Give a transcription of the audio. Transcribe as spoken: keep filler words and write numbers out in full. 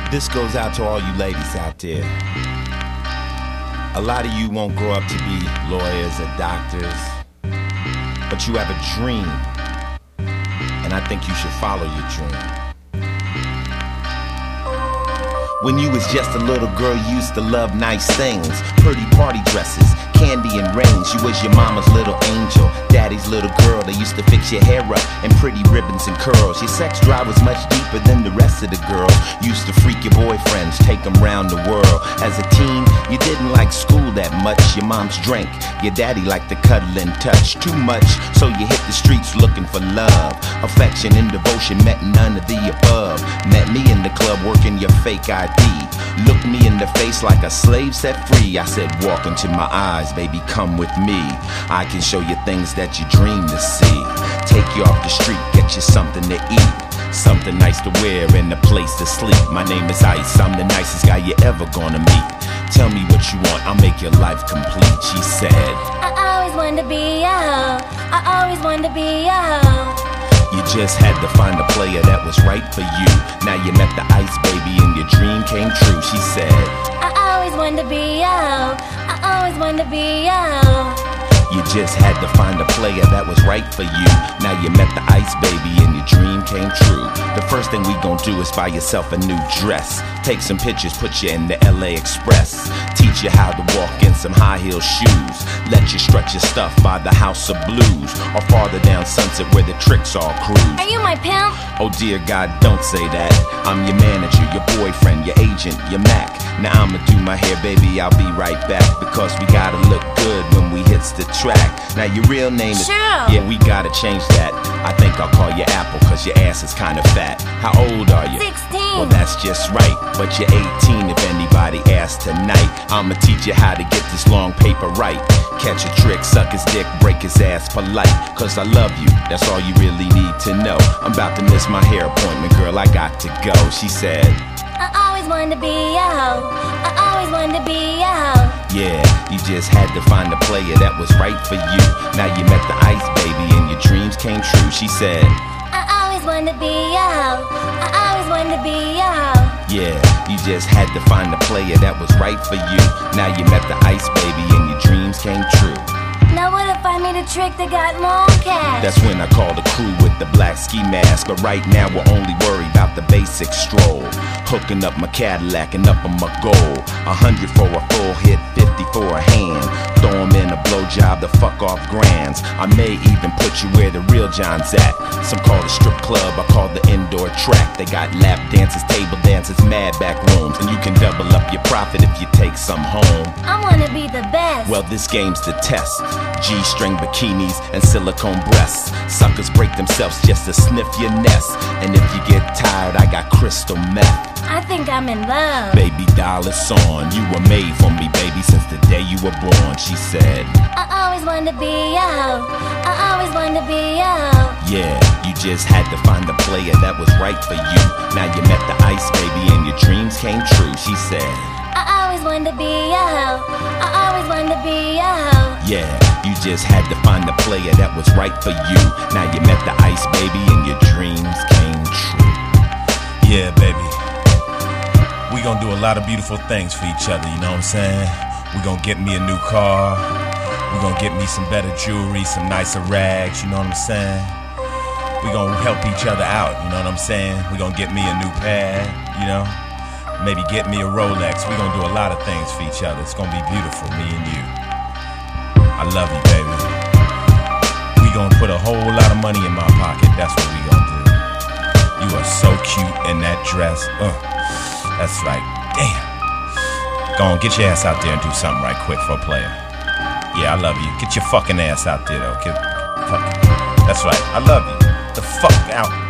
This goes out to all you ladies out there. A lot of you won't grow up to be lawyers or doctors, but you have a dream, and I think you should follow your dream. When you was just a little girl, you used to love nice things, pretty party dresses, candy and rings. You was your mama's little angel, daddy's little girl. They used to fix your hair up in pretty ribbons and curls. Your sex drive was much deeper than the rest of the girls. You used to freak your boyfriends, take them round the world. As a teen, you didn't like school that much. Your mom's drank, your daddy liked to cuddle and touch too much, so you hit the streets looking for love. Affection and devotion met none of the above. Met me in the club working your fake I D. Looked me in the face like a slave set free. I said, walk into my eyes, baby, come with me. I can show you things that you dream to see. Take you off the street, get you something to eat, something nice to wear and a place to sleep. My name is Ice, I'm the nicest guy you ever gonna meet. Tell me what you want, I'll make your life complete. She said, I always wanted to be a hoe, I always wanted to be a hoe. You just had to find a player that was right for you. Now you met the Ice baby and your dream came true. She said, I always wanted to be a hoe, I always wanted to be a hoe. You just had to find a player that was right for you. Now you met the Ice baby and your dream came true. The first thing we gon' do is buy yourself a new dress. Take some pictures, put you in the L A Express. Teach you how to walk in some high heel shoes. Let you strut your stuff by the House of Blues, or farther down Sunset where the tricks all cruise. Are you my pimp? Oh dear God, don't say that. I'm your manager, your boyfriend, your agent, your Mac. Now I'ma do my hair, baby, I'll be right back, because we gotta look good when we hits the track. Now your real name is... Cheryl. Yeah, we gotta change that. I think I'll call you Apple, cause your ass is kinda fat. How old are you? sixteen. Well, that's just right, but you're eighteen if anybody asks tonight. I'ma teach you how to get this long paper right. Catch a trick, suck his dick, break his ass polite. Cause I love you, that's all you really need to know. I'm about to miss my hair appointment, girl, I got to go. She said, I always wanted to be a hoe, I always wanted to be a hoe. yeah, you just had to find a player that was right for you. Now you met the Ice baby and your dreams came true. She said, I always wanted to be a hoe, I always wanted to be a hoe. yeah, you just had to find a player that was right for you. Now you met the Ice baby and your dreams came true. Now what if I made a trick that got more cash? That's when I call the crew with the black ski mask. But right now we're only worried about the basic stroll. Hooking up my Cadillac and up on my goal. A hundred for a full hit, fifty for a hand. Throw 'em in a blowjob to fuck off grands. I may even put you where the real John's at. Some call it strip club, I call the indoor track. They got lap dances, table dances, mad back rooms. And you can double up your profit if you take some home. I wanna be the best. Well, this game's the test. G-string bikinis and silicone breasts. Suckers break themselves just to sniff your nest. And if you get tired, I got crystal meth. I think I'm in love. Baby doll, it's on. You were made for me, baby, since the day you were born. She said, I always wanted to be a hoe, I always wanted to be a hoe. yeah, you just had to find a player that was right for you. Now you met the Ice baby and your dreams came true. She said, I always wanted to be a hoe, I always wanted to be a hoe. yeah, you just had to find a player that was right for you. Now you met the Ice baby and your dreams came true. Yeah, baby. We gonna do a lot of beautiful things for each other, you know what I'm saying? We gonna get me a new car. We gonna get me some better jewelry, some nicer rags, you know what I'm saying? We gonna help each other out, you know what I'm saying? We gonna get me a new pad, you know? Maybe get me a Rolex. We gonna do a lot of things for each other. It's gonna be beautiful, me and you. I love you, baby. We gonna put a whole lot of money in my pocket. That's what we gonna do. You are so cute in that dress. Uh, that's like, damn. Go on, get your ass out there and do something right quick for a player. Yeah, I love you. Get your fucking ass out there, though. Get, fuck. That's right. I love you. The fuck out.